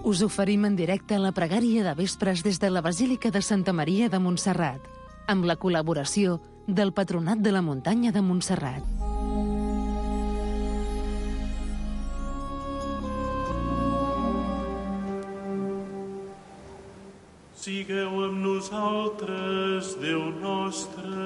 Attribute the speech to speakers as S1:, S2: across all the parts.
S1: Us oferim en directe la pregària de vespres des de la Basílica de Santa Maria de Montserrat, amb la col·laboració del Patronat de la Muntanya de Montserrat.
S2: Sigueu amb nosaltres, Déu nostre.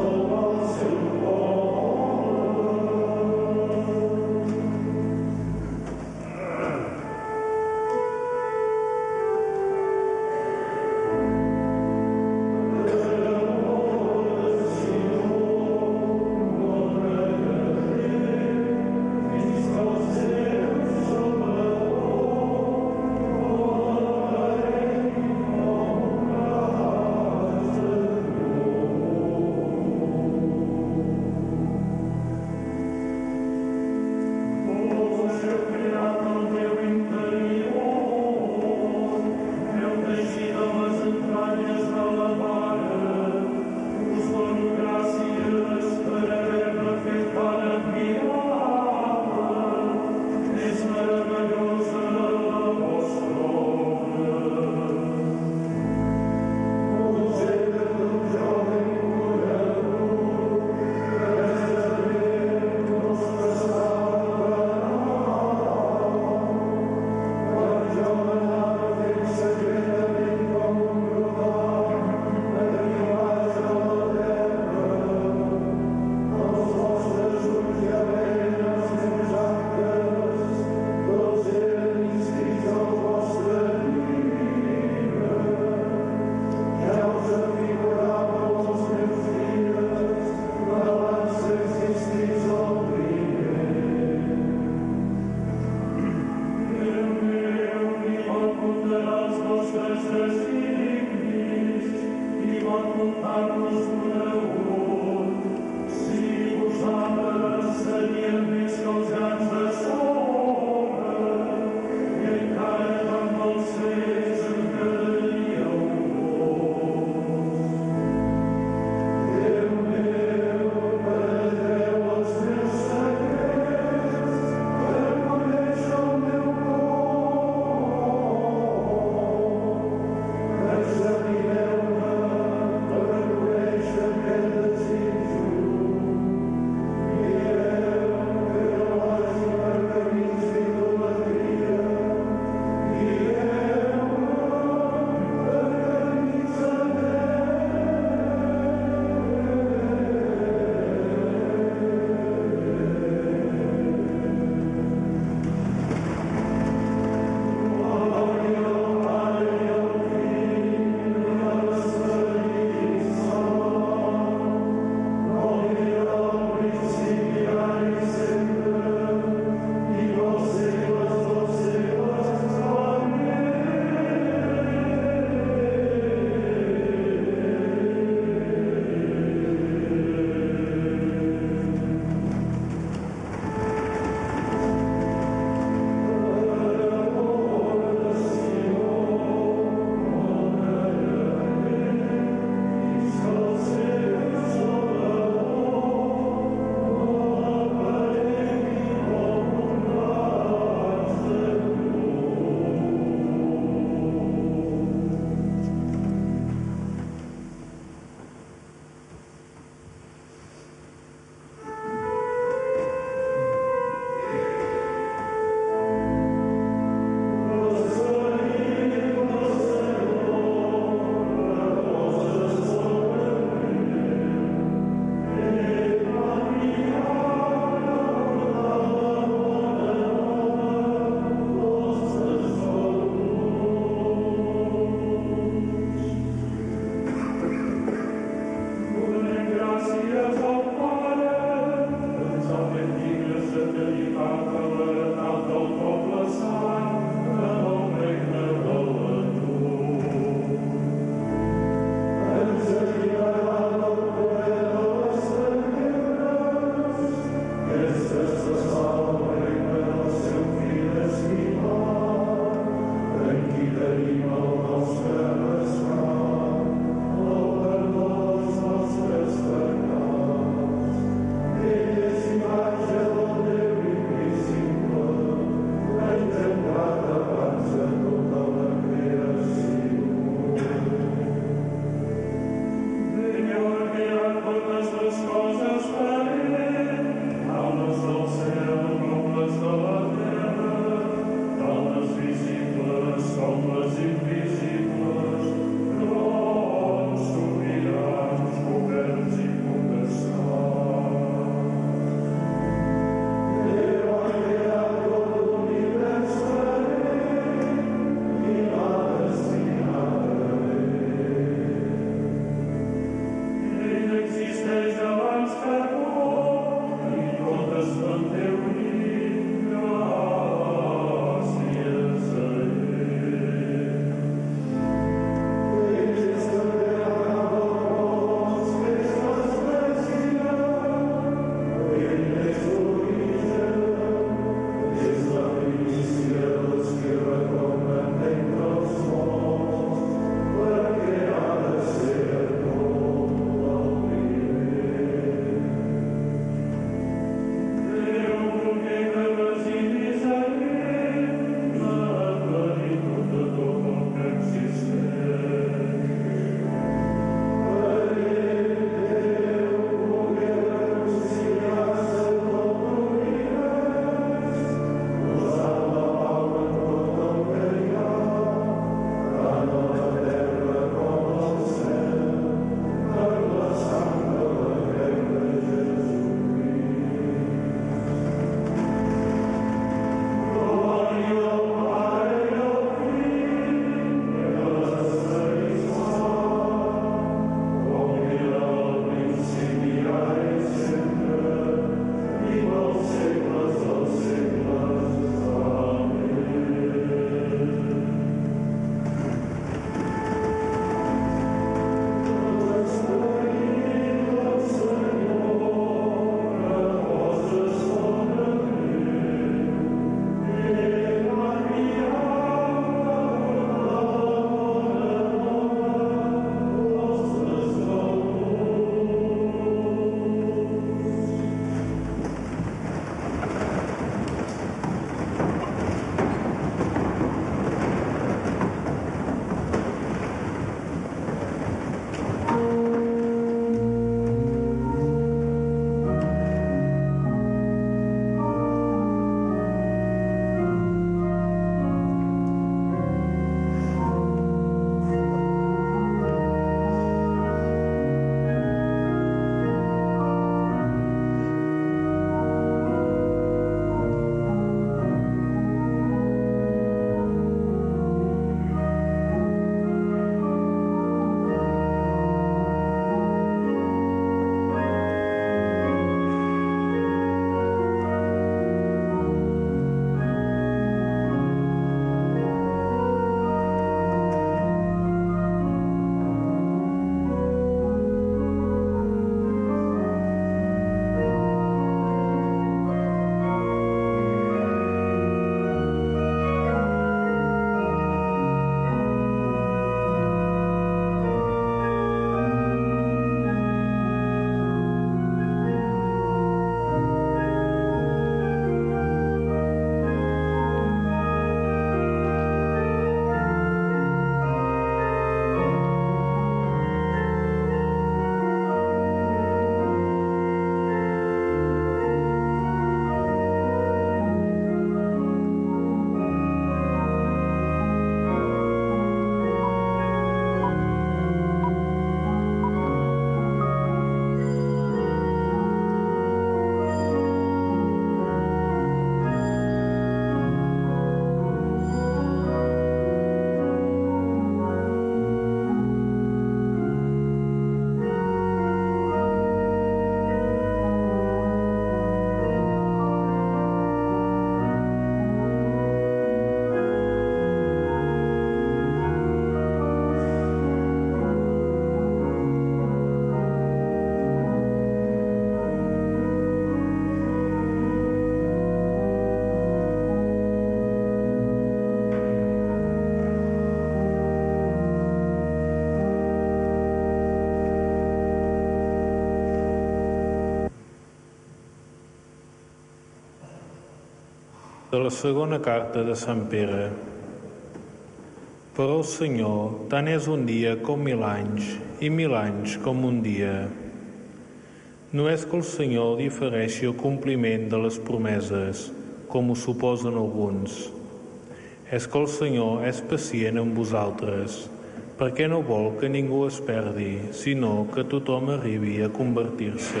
S3: De la segona carta de Sant Pere. Però el Senyor tant és un dia com 1000 anys, i 1000 anys com un dia. No és que el Senyor difereixi el compliment de les promeses, com ho suposen alguns. És que el Senyor és pacient amb vosaltres, perquè no vol que ningú es perdi, sinó que tothom arribi a convertir-se.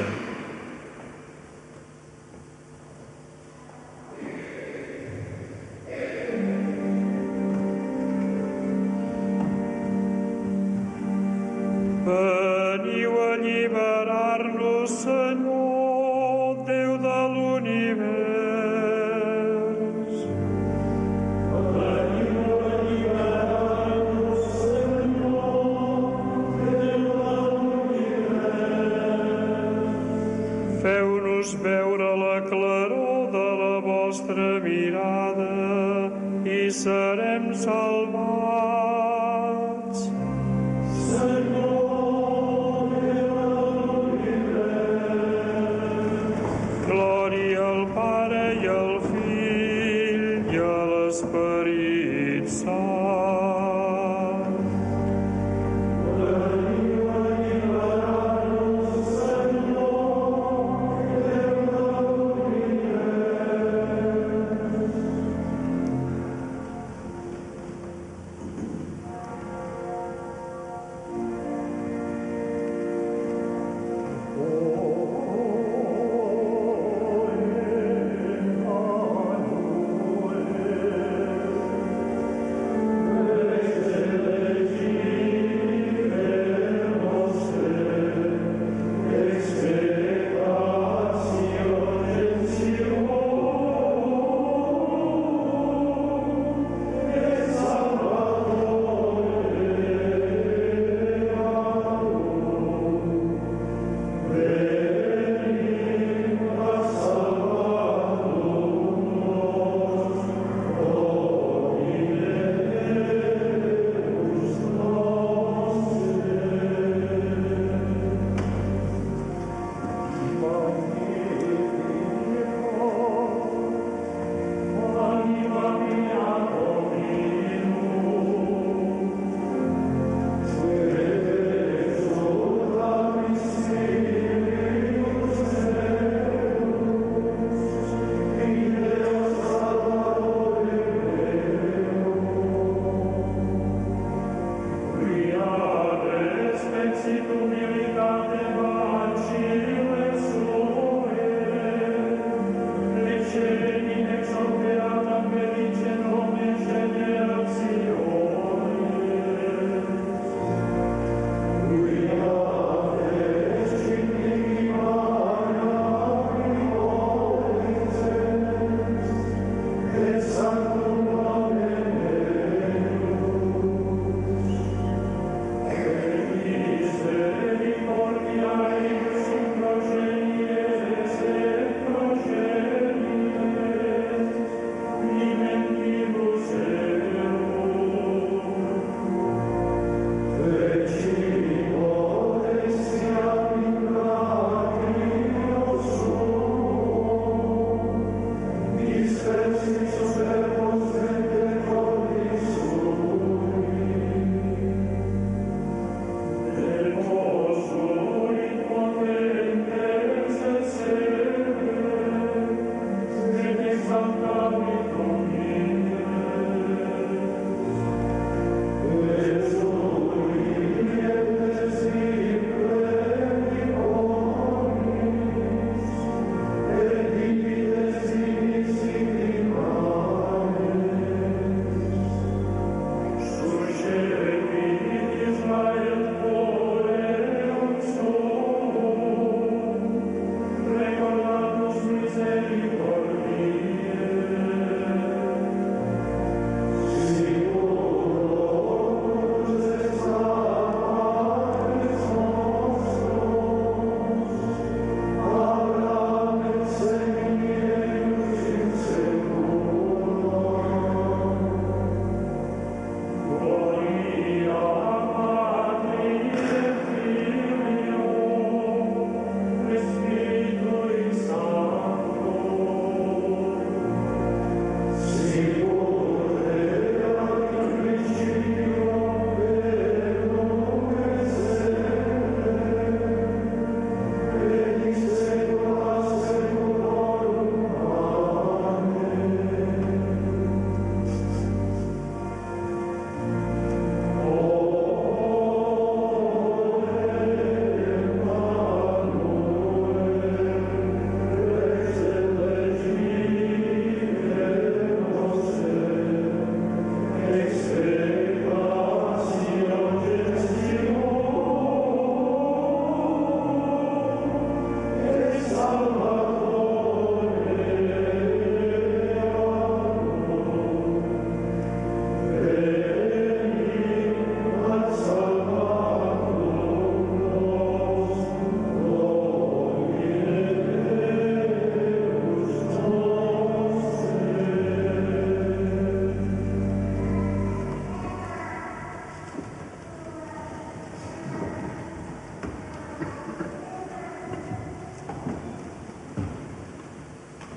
S2: Veniu a alliberar-nos, Senyor, Déu de l'univers. Veniu a alliberar-nos, Senyor, Déu de l'univers. Feu-nos veure la claror de la vostra mirada i serem salvats. Senyor, glòria al Pare i al Fill i a l'Esperit Sant. Veniu a alliberar-nos, Senyor, Déu de l'univers.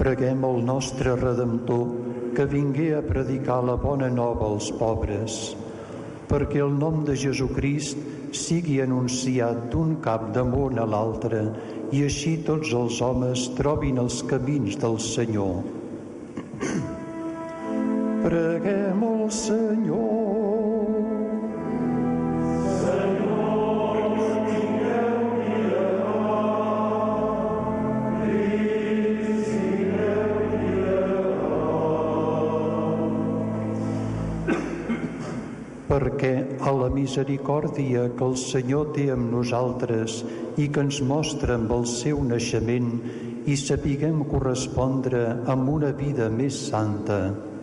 S4: Preguem el nostre Redemptor que vingué a predicar la bona nova als pobres, perquè el nom de Jesucrist sigui anunciat d'un cap de món a l'altre i així tots els homes trobin els camins del Senyor. Preguem al Senyor. Perquè a la misericòrdia que el Senyor té amb nosaltres i que ens mostra amb el seu naixement i sapiguem correspondre amb una vida més santa.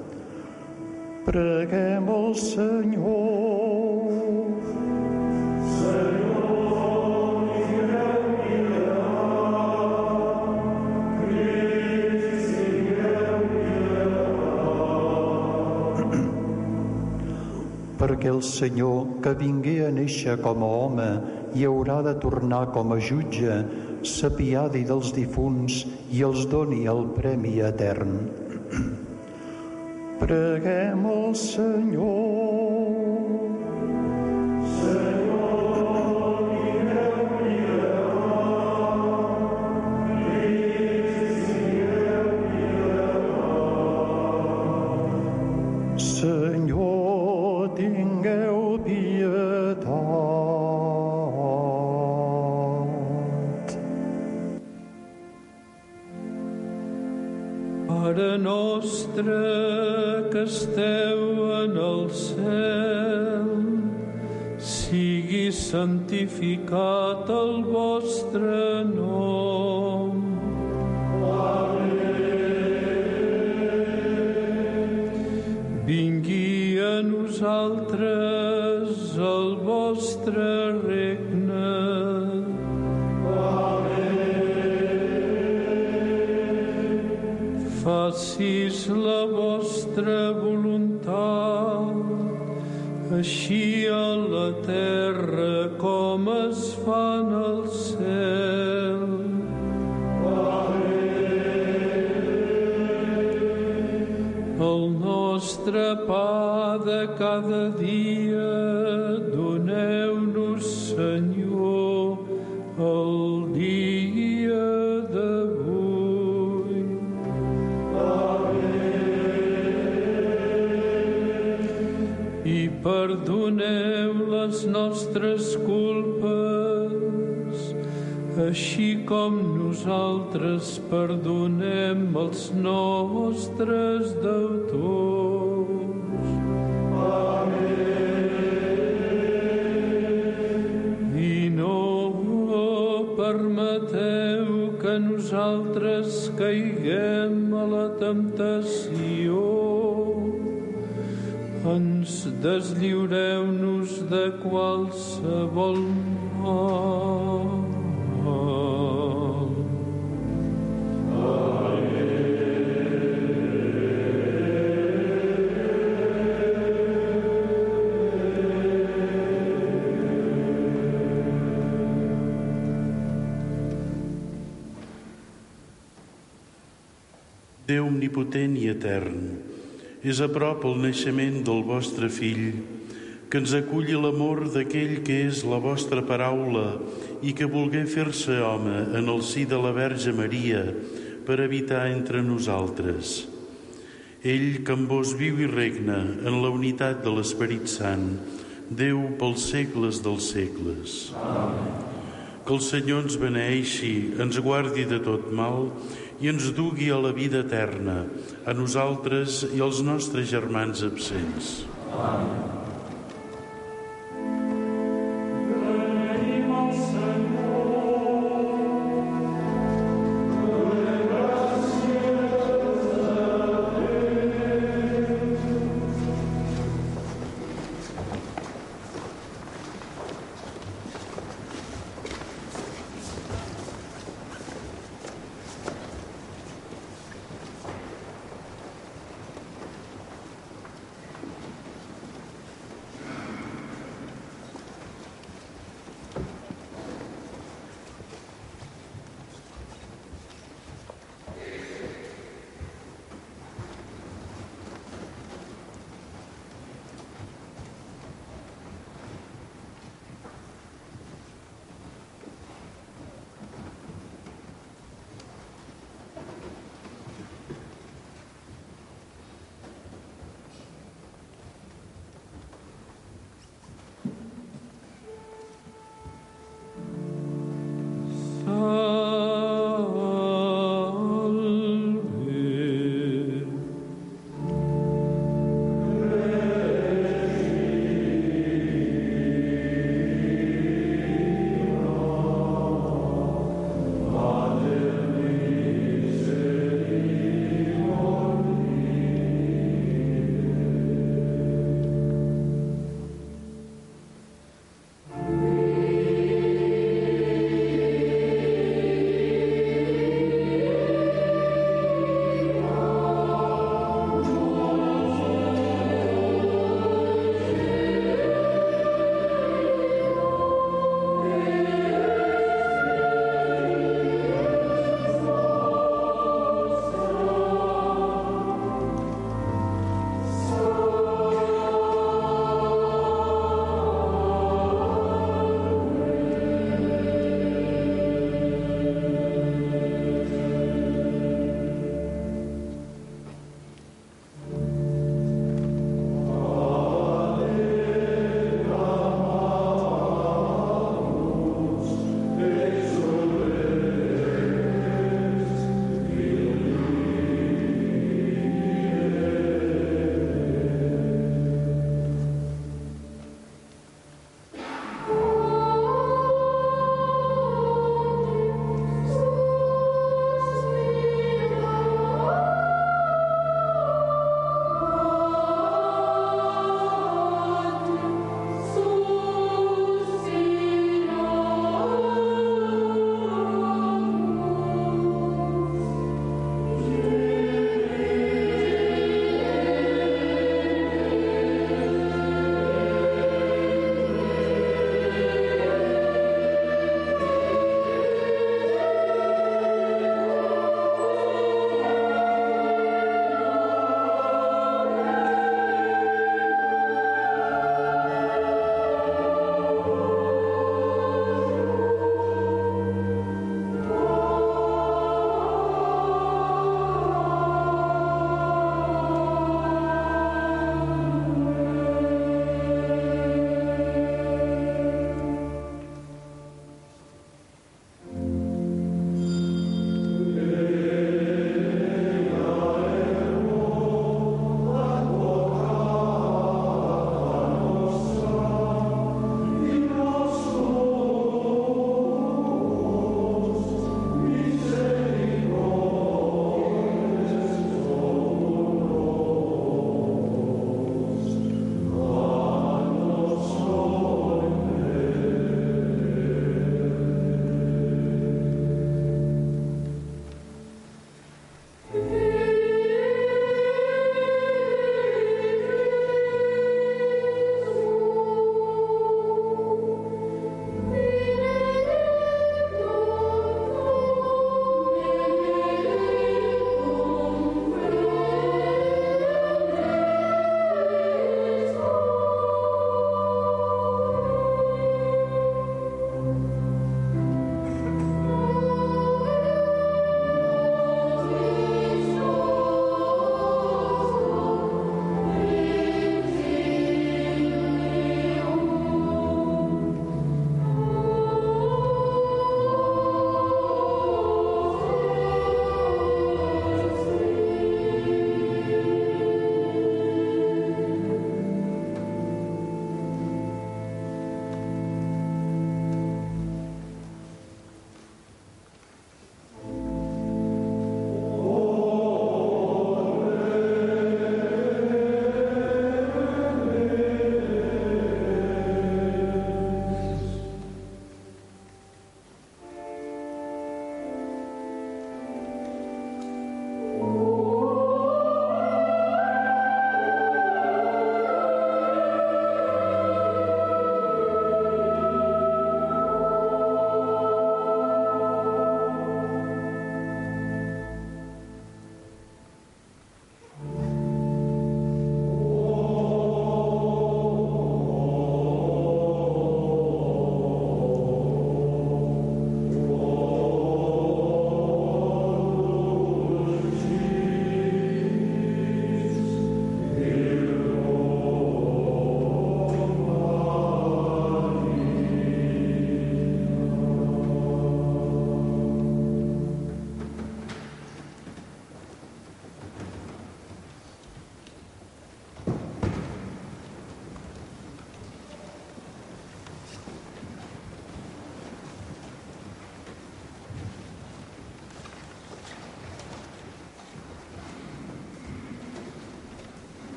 S4: Preguem al Senyor. Perquè el Senyor, que vingué a néixer com a home i haurà de tornar com a jutge, s'apiadi dels difunts i els doni el premi etern. Preguem al Senyor. Senyor, tingueu pietat.
S5: Pare nostre que esteu en el cel, sigui santificat el vostre nom. Vingui a nosaltres el vostre regne. Facis la vostra voluntat, així a la terra com es fa en el cel. El nostre pa de cada dia doneu-nos, Senyor, el dia d'avui. I perdoneu les nostres culpes, així com nosaltres perdonem els nostres deutors. I no permeteu que nosaltres caiguem a la temptació. Ens deslliureu-nos de qualsevol mal.
S6: Déu omnipotent i etern, és a prop el naixement del vostre Fill, que ens aculli l'amor d'aquell que és la vostra paraula i que volgué fer-se home en el si de la Verge Maria per habitar entre nosaltres. Ell que amb vos viu i regna en la unitat de l'Esperit Sant, Déu pels segles dels segles. Amén. Que el Senyor ens beneeixi, ens guardi de tot mal i ens dugui a la vida eterna, a nosaltres i als nostres germans absents. Amén.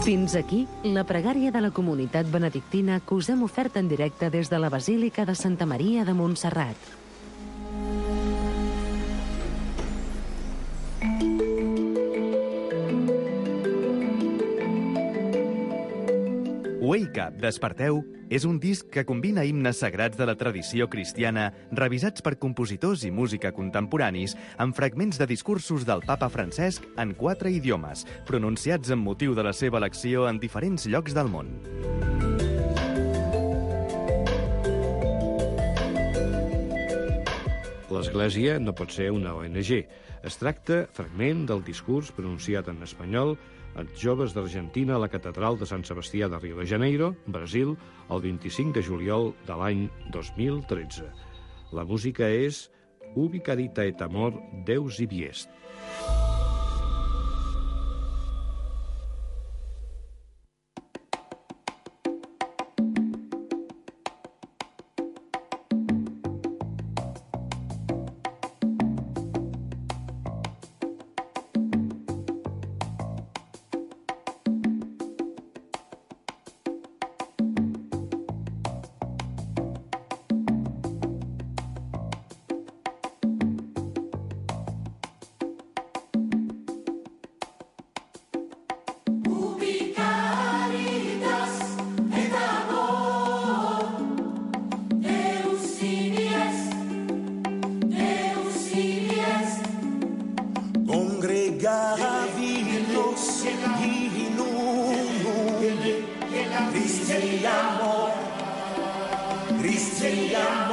S1: Fins aquí la pregària de la comunitat benedictina que us hem ofert en directe des de la Basílica de Santa Maria de Montserrat.
S7: Wake Up, Desperteu és un disc que combina himnes sagrats de la tradició cristiana revisats per compositors i música contemporanis amb fragments de discursos del papa Francesc en 4 idiomes, pronunciats amb motiu de la seva elecció en diferents llocs del món.
S8: L'Església no pot ser una ONG. Es tracta fragment del discurs pronunciat en espanyol als joves d'Argentina a la catedral de Sant Sebastià de Rio de Janeiro, Brasil, el 25 de juliol de l'any 2013. La música és Ubi carita et amor Deus ibi est.
S2: Cristi amor,